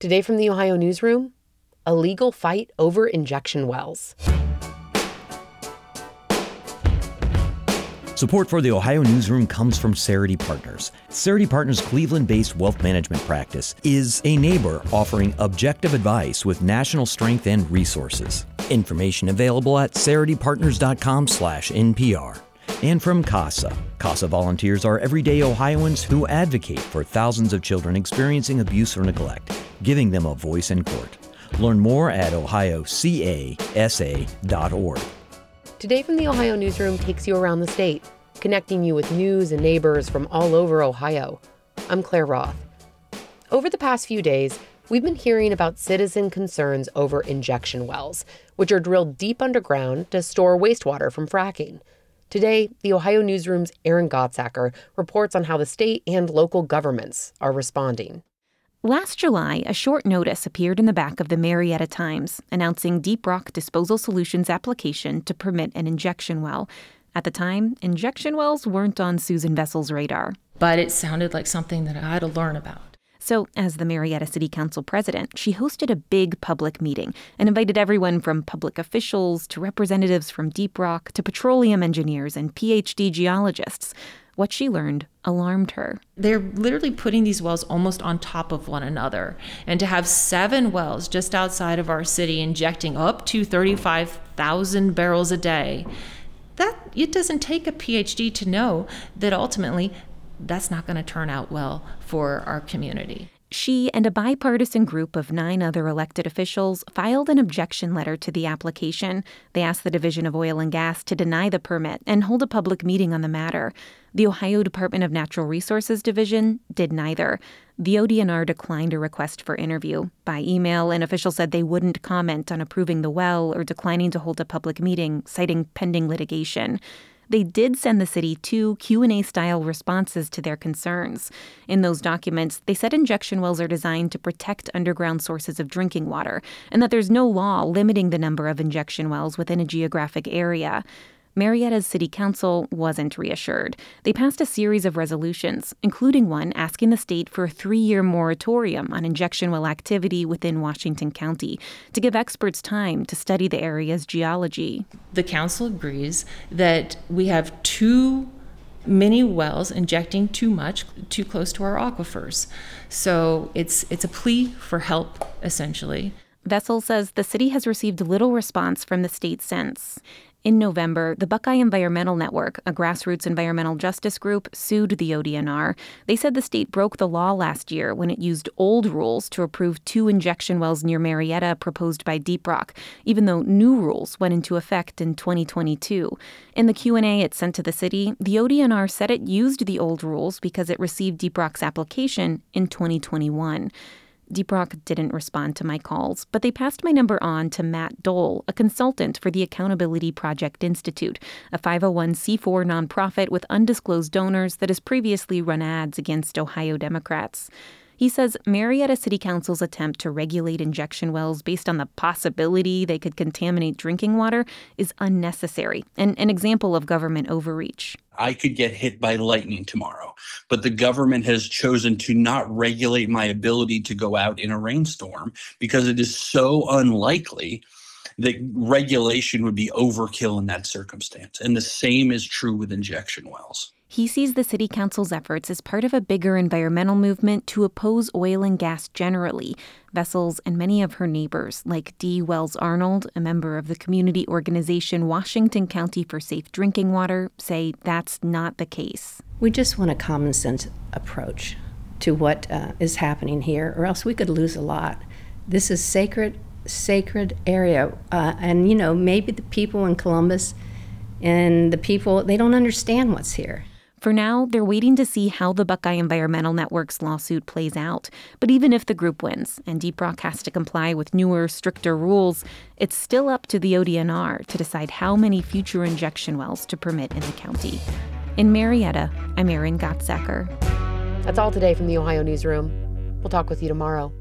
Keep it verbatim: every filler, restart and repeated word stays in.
Today from the Ohio Newsroom, a legal fight over injection wells. Support for the Ohio Newsroom comes from Cerity Partners. Cerity Partners' Cleveland-based wealth management practice is a neighbor offering objective advice with national strength and resources. Information available at ceritypartners.com slash NPR. And from CASA. CASA volunteers are everyday Ohioans who advocate for thousands of children experiencing abuse or neglect, giving them a voice in court. Learn more at ohio casa dot org. Today from the Ohio Newsroom takes you around the state, connecting you with news and neighbors from all over Ohio. I'm Claire Roth. Over the past few days, we've been hearing about citizen concerns over injection wells, which are drilled deep underground to store wastewater from fracking. Today, the Ohio Newsroom's Aaron Gottsacker reports on how the state and local governments are responding. Last July, a short notice appeared in the back of the Marietta Times announcing Deep Rock Disposal Solutions' application to permit an injection well. At the time, injection wells weren't on Susan Vessel's radar. But it sounded like something that I had to learn about. So, as the Marietta City Council president, she hosted a big public meeting and invited everyone from public officials to representatives from Deep Rock to petroleum engineers and P H D geologists. What she learned alarmed her. They're literally putting these wells almost on top of one another. And to have seven wells just outside of our city injecting up to thirty-five thousand barrels a day, that it doesn't take a P H D to know that ultimately that's not going to turn out well for our community. She and a bipartisan group of nine other elected officials filed an objection letter to the application. They asked the Division of Oil and Gas to deny the permit and hold a public meeting on the matter. The Ohio Department of Natural Resources Division did neither. The O D N R declined a request for interview. By email, an official said they wouldn't comment on approving the well or declining to hold a public meeting, citing pending litigation. They did send the city two Q and A-style responses to their concerns. In those documents, they said injection wells are designed to protect underground sources of drinking water and that there's no law limiting the number of injection wells within a geographic area. Marietta's city council wasn't reassured. They passed a series of resolutions, including one asking the state for a three-year moratorium on injection well activity within Washington County to give experts time to study the area's geology. The council agrees that we have too many wells injecting too much, too close to our aquifers. So it's it's a plea for help, essentially. Vessel says the city has received little response from the state since. In November, the Buckeye Environmental Network, a grassroots environmental justice group, sued the O D N R. They said the state broke the law last year when it used old rules to approve two injection wells near Marietta proposed by Deep Rock, even though new rules went into effect in twenty twenty-two. In the Q and A it sent to the city, the O D N R said it used the old rules because it received Deep Rock's application in twenty twenty-one. Deep Rock didn't respond to my calls, but they passed my number on to Matt Dole, a consultant for the Accountability Project Institute, a five oh one c four nonprofit with undisclosed donors that has previously run ads against Ohio Democrats. He says Marietta City Council's attempt to regulate injection wells based on the possibility they could contaminate drinking water is unnecessary and an example of government overreach. I could get hit by lightning tomorrow, but the government has chosen to not regulate my ability to go out in a rainstorm because it is so unlikely that regulation would be overkill in that circumstance. And the same is true with injection wells. He sees the city council's efforts as part of a bigger environmental movement to oppose oil and gas generally. Vessels and many of her neighbors, like Dee Wells Arnold, a member of the community organization Washington County for Safe Drinking Water, say that's not the case. We just want a common sense approach to what uh, is happening here, or else we could lose a lot. This is sacred, sacred area. Uh, and, you know, maybe the people in Columbus and the people, they don't understand what's here. For now, they're waiting to see how the Buckeye Environmental Network's lawsuit plays out. But even if the group wins and Deep Rock has to comply with newer, stricter rules, it's still up to the O D N R to decide how many future injection wells to permit in the county. In Marietta, I'm Aaron Gottsacker. That's all today from the Ohio Newsroom. We'll talk with you tomorrow.